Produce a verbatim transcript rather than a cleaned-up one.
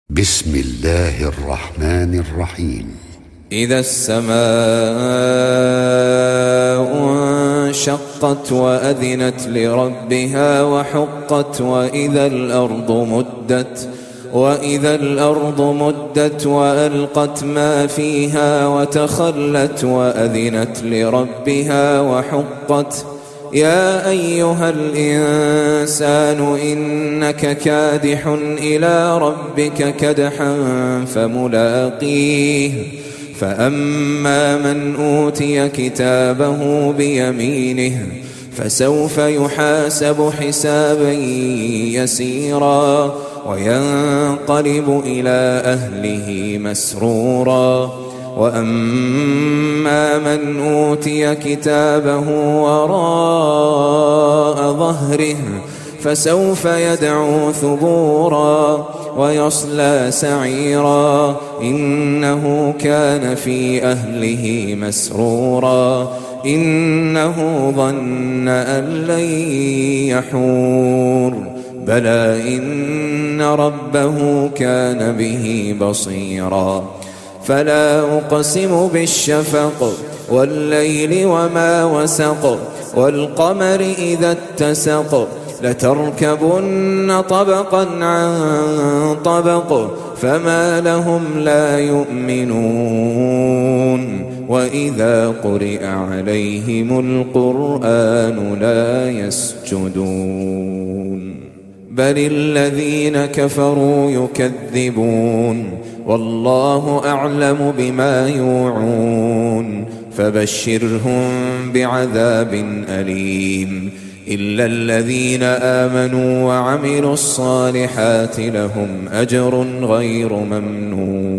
بسم الله الرحمن الرحيم. إذا السماء انشقت وأذنت لربها وحقت وإذا الأرض مدت وإذا الأرض مدت وألقت ما فيها وتخلت وأذنت لربها وحقت يا أيها الإنسان إنك كادح إلى ربك كدحا فملاقيه فأما من أوتي كتابه بيمينه فسوف يحاسب حسابا يسيرا وينقلب إلى أهله مسرورا وأما من أوتي كتابه وراء ظهره فسوف يدعو ثبورا ويصلى سعيرا إنه كان في أهله مسرورا إنه ظن أن لن يحور بلى إن ربه كان به بصيرا فلا أقسم بالشفق والليل وما وسق والقمر إذا اتسق لتركبن طبقا عن طبق فما لهم لا يؤمنون وإذا قرئ عليهم القرآن لا يسجدون بل الذين كفروا يكذبون والله أعلم بما يوعون فبشرهم بعذاب أليم إلا الذين آمنوا وعملوا الصالحات لهم أجر غير ممنون.